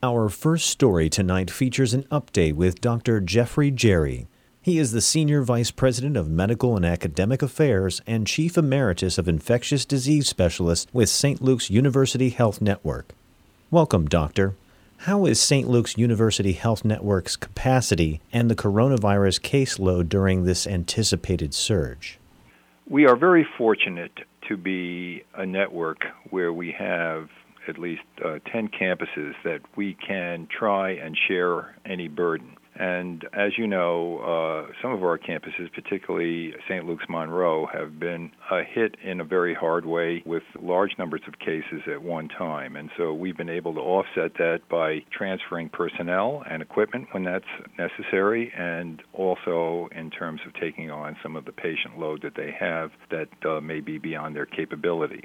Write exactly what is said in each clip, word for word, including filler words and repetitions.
Our first story tonight features an update with Doctor Jeffrey Jerry. He is the Senior Vice President of Medical and Academic Affairs and Chief Emeritus of Infectious Disease Specialist with Saint Luke's University Health Network. Welcome, Doctor. How is Saint Luke's University Health Network's capacity and the coronavirus caseload during this anticipated surge? We are very fortunate to be a network where we have at least uh, ten campuses that we can try and share any burden. And as you know, uh, some of our campuses, particularly Saint Luke's Monroe, have been uh, hit in a very hard way with large numbers of cases at one time. And so we've been able to offset that by transferring personnel and equipment when that's necessary, and also in terms of taking on some of the patient load that they have that uh, may be beyond their capability.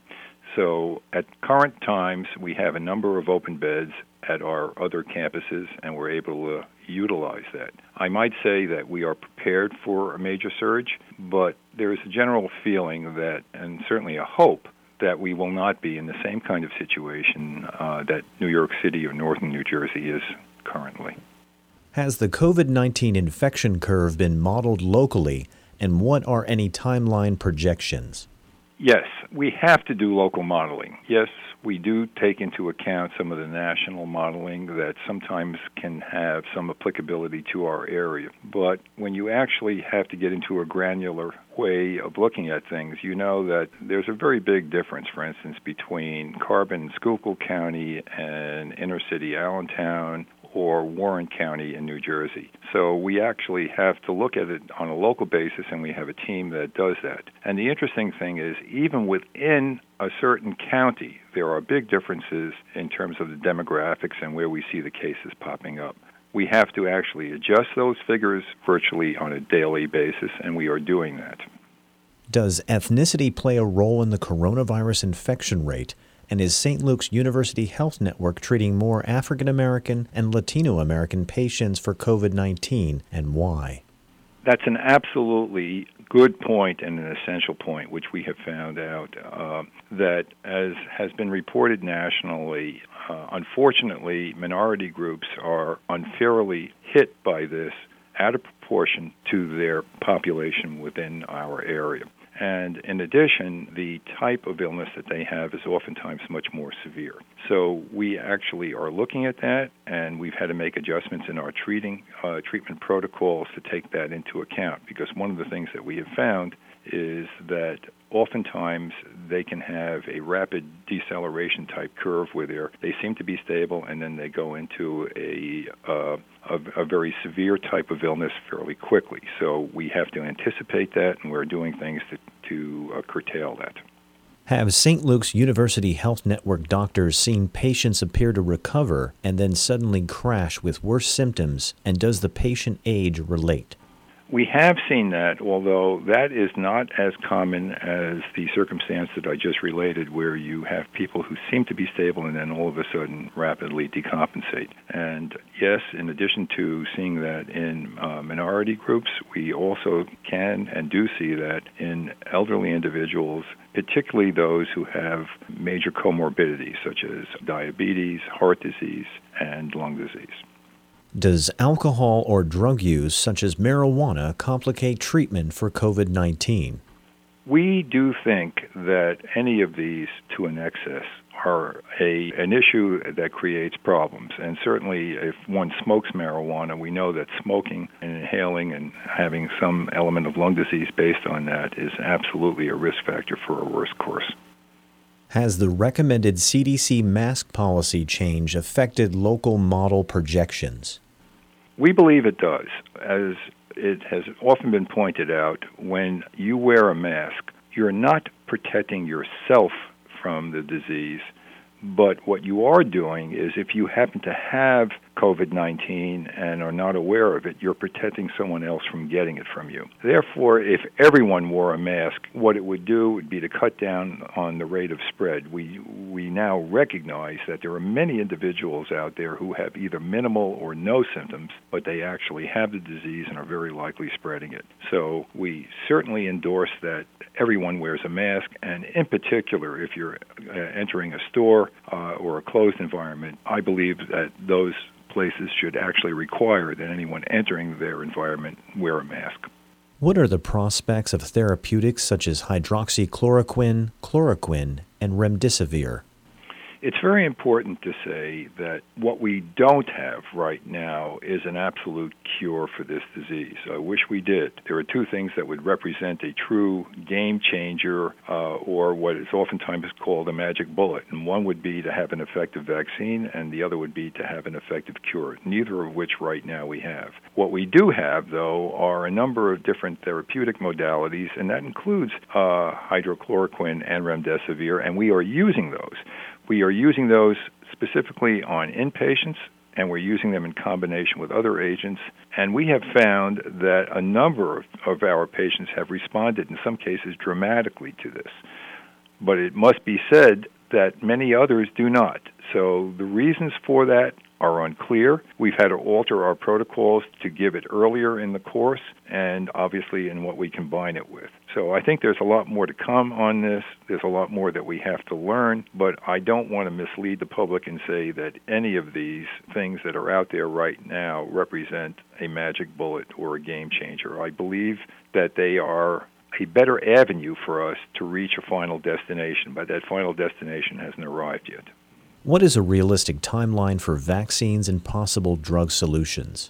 So at current times, we have a number of open beds at our other campuses, and we're able to utilize that. I might say that we are prepared for a major surge, but there is a general feeling that, and certainly a hope, that we will not be in the same kind of situation uh, that New York City or northern New Jersey is currently. Has the COVID nineteen infection curve been modeled locally, and what are any timeline projections? Yes, we have to do local modeling. Yes, we do take into account some of the national modeling that sometimes can have some applicability to our area. But when you actually have to get into a granular way of looking at things, you know that there's a very big difference, for instance, between Carbon, Schuylkill County and inner city Allentown or Warren County in New Jersey. So we actually have to look at it on a local basis, and we have a team that does that. And the interesting thing is, even within a certain county, there are big differences in terms of the demographics and where we see the cases popping up. We have to actually adjust those figures virtually on a daily basis, and we are doing that. Does ethnicity play a role in the coronavirus infection rate? And is Saint Luke's University Health Network treating more African American and Latino American patients for COVID nineteen, and why? That's an absolutely good point and an essential point, which we have found out uh, that, as has been reported nationally, uh, unfortunately, minority groups are unfairly hit by this out of proportion to their population within our area. And in addition, the type of illness that they have is oftentimes much more severe. So we actually are looking at that, and we've had to make adjustments in our treating uh, treatment protocols to take that into account, because one of the things that we have found is that oftentimes they can have a rapid deceleration type curve where they're, they seem to be stable, and then they go into a, uh, a, a very severe type of illness fairly quickly. So we have to anticipate that, and we're doing things to, to uh, curtail that. Have Saint Luke's University Health Network doctors seen patients appear to recover and then suddenly crash with worse symptoms, and does the patient age relate? We have seen that, although that is not as common as the circumstance that I just related, where you have people who seem to be stable and then all of a sudden rapidly decompensate. And yes, in addition to seeing that in uh, minority groups, we also can and do see that in elderly individuals, particularly those who have major comorbidities such as diabetes, heart disease, and lung disease. Does alcohol or drug use, such as marijuana, complicate treatment for COVID nineteen? We do think that any of these to an excess are a, an issue that creates problems. And certainly if one smokes marijuana, we know that smoking and inhaling and having some element of lung disease based on that is absolutely a risk factor for a worse course. Has the recommended C D C mask policy change affected local model projections? We believe it does. As it has often been pointed out, when you wear a mask, you're not protecting yourself from the disease, but what you are doing is, if you happen to have COVID nineteen and are not aware of it, you're protecting someone else from getting it from you. Therefore, if everyone wore a mask, what it would do would be to cut down on the rate of spread. We we now recognize that there are many individuals out there who have either minimal or no symptoms, but they actually have the disease and are very likely spreading it. So we certainly endorse that everyone wears a mask, and in particular, if you're uh, entering a store uh, or a closed environment, I believe that those places should actually require that anyone entering their environment wear a mask. What are the prospects of therapeutics such as hydroxychloroquine, chloroquine, and remdesivir? It's very important to say that what we don't have right now is an absolute cure for this disease. I wish we did. There are two things that would represent a true game changer, uh, or what is oftentimes called a magic bullet. And one would be to have an effective vaccine, and the other would be to have an effective cure, neither of which right now we have. What we do have, though, are a number of different therapeutic modalities, and that includes uh, hydrochloroquine and remdesivir, and we are using those. We are using those specifically on inpatients, and we're using them in combination with other agents. And we have found that a number of, of our patients have responded, in some cases, dramatically to this. But it must be said that many others do not. So the reasons for that are unclear. We've had to alter our protocols to give it earlier in the course and obviously in what we combine it with. So I think there's a lot more to come on this. There's a lot more that we have to learn, but I don't want to mislead the public and say that any of these things that are out there right now represent a magic bullet or a game changer. I believe that they are a better avenue for us to reach a final destination, but that final destination hasn't arrived yet. What is a realistic timeline for vaccines and possible drug solutions?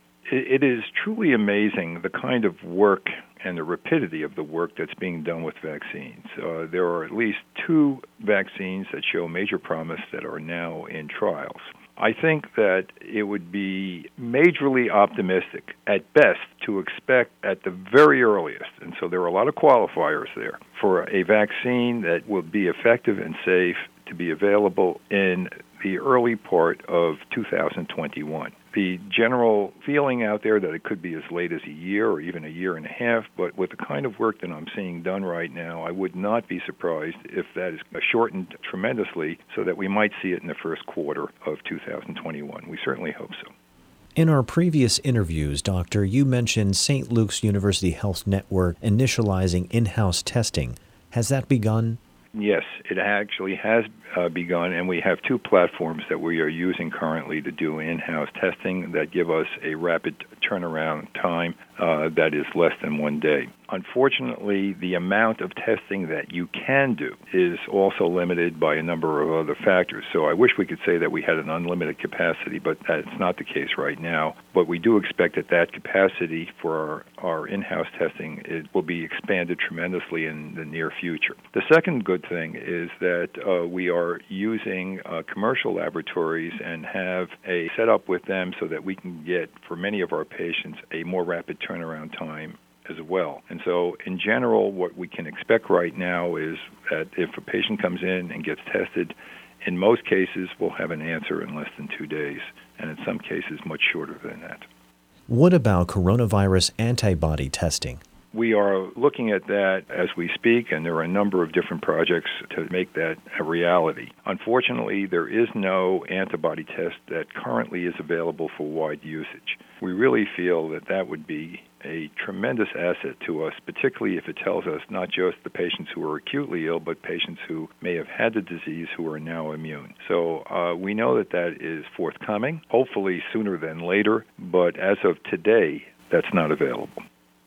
It is truly amazing the kind of work and the rapidity of the work that's being done with vaccines. Uh, there are at least two vaccines that show major promise that are now in trials. I think that it would be majorly optimistic at best to expect at the very earliest, and so there are a lot of qualifiers there, for a vaccine that will be effective and safe to be available in the early part of two thousand twenty-one. The general feeling out there that it could be as late as a year or even a year and a half, but with the kind of work that I'm seeing done right now, I would not be surprised if that is shortened tremendously so that we might see it in the first quarter of two thousand twenty-one. We certainly hope so. In our previous interviews, Doctor, you mentioned Saint Luke's University Health Network initializing in-house testing. Has that begun? Yes, it actually has uh, begun, and we have two platforms that we are using currently to do in-house testing that give us a rapid turnaround time uh, that is less than one day. Unfortunately, the amount of testing that you can do is also limited by a number of other factors. So I wish we could say that we had an unlimited capacity, but that's not the case right now. But we do expect that that capacity for our, our in-house testing it will be expanded tremendously in the near future. The second good thing is that uh, we are using uh, commercial laboratories and have a setup with them so that we can get, for many of our patients, a more rapid turnaround time as well. And so in general, what we can expect right now is that if a patient comes in and gets tested, in most cases we'll have an answer in less than two days, and in some cases much shorter than that. What about coronavirus antibody testing? We are looking at that as we speak, and there are a number of different projects to make that a reality. Unfortunately, there is no antibody test that currently is available for wide usage. We really feel that that would be a tremendous asset to us, particularly if it tells us not just the patients who are acutely ill, but patients who may have had the disease who are now immune. So uh, we know that that is forthcoming, hopefully sooner than later, but as of today, that's not available.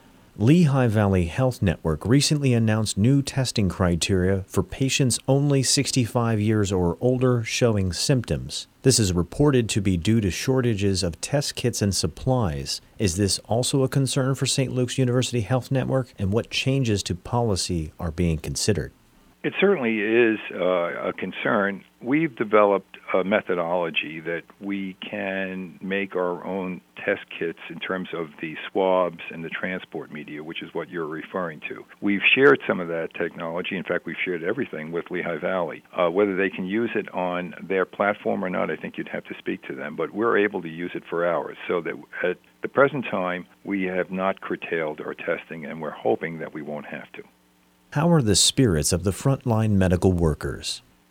Lehigh Valley Health Network recently announced new testing criteria for patients only sixty-five years or older showing symptoms. This is reported to be due to shortages of test kits and supplies. Is this also a concern for Saint Luke's University Health Network, and what changes to policy are being considered? It certainly is uh, a concern. We've developed a methodology that we can make our own test kits in terms of the swabs and the transport media, which is what you're referring to. We've shared some of that technology. In fact, we've shared everything with Lehigh Valley. Uh, whether they can use it on their platform or not, I think you'd have to speak to them, but we're able to use it for ours. So that at the present time, we have not curtailed our testing, and we're hoping that we won't have to. How are the spirits of the frontline medical workers?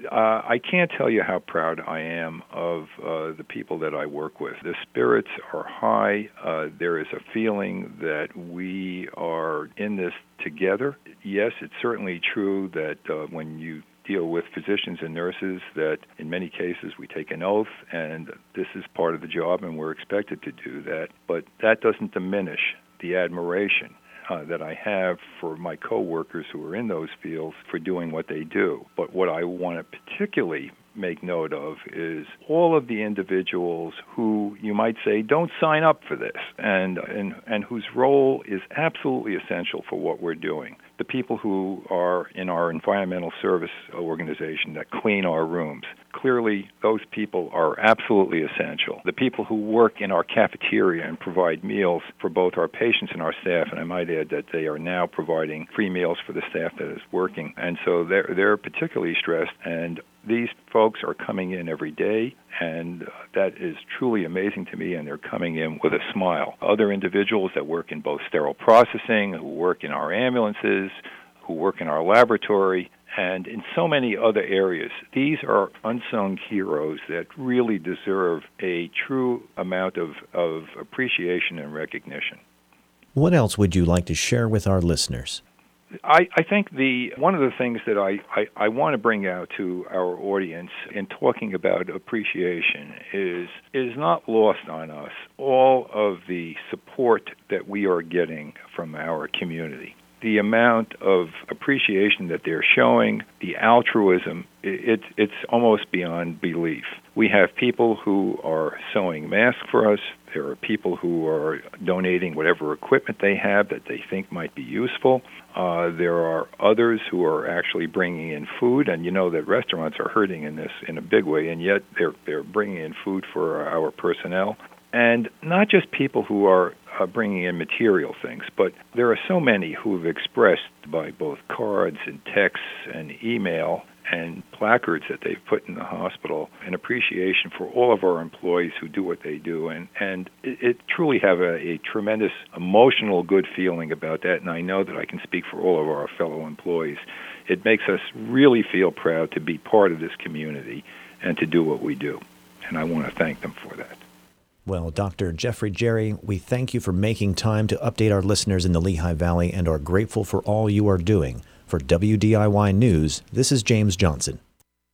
Uh, I can't tell you how proud I am of uh, the people that I work with. The spirits are high. Uh, there is a feeling that we are in this together. Yes, it's certainly true that uh, when you deal with physicians and nurses, that in many cases we take an oath, and this is part of the job, and we're expected to do that. But that doesn't diminish the admiration Uh, that I have for my coworkers who are in those fields for doing what they do. But what I want to particularly make note of is all of the individuals who you might say don't sign up for this and and, and whose role is absolutely essential for what we're doing. The people who are in our environmental service organization that clean our rooms. Clearly, those people are absolutely essential. The people who work in our cafeteria and provide meals for both our patients and our staff, and I might add that they are now providing free meals for the staff that is working. And so they're, they're particularly stressed, and these folks are coming in every day, and that is truly amazing to me, and they're coming in with a smile. Other individuals that work in both sterile processing, who work in our ambulances, who work in our laboratory, and in so many other areas. These are unsung heroes that really deserve a true amount of, of appreciation and recognition. What else would you like to share with our listeners? I, I think the one of the things that I, I, I want to bring out to our audience in talking about appreciation is is not lost on us all of the support that we are getting from our community. The amount of appreciation that they're showing, the altruism, it, it's almost beyond belief. We have people who are sewing masks for us. There are people who are donating whatever equipment they have that they think might be useful. Uh, there are others who are actually bringing in food, and you know that restaurants are hurting in this in a big way, and yet they're they're bringing in food for our personnel. And not just people who are uh, bringing in material things, but there are so many who have expressed by both cards and texts and email and placards that they've put in the hospital an appreciation for all of our employees who do what they do. And, and it, it truly have a, a tremendous emotional good feeling about that, and I know that I can speak for all of our fellow employees. It makes us really feel proud to be part of this community and to do what we do, and I want to thank them for that. Well, Doctor Jeffrey Jerry, we thank you for making time to update our listeners in the Lehigh Valley and are grateful for all you are doing. For W D I Y News, this is James Johnson.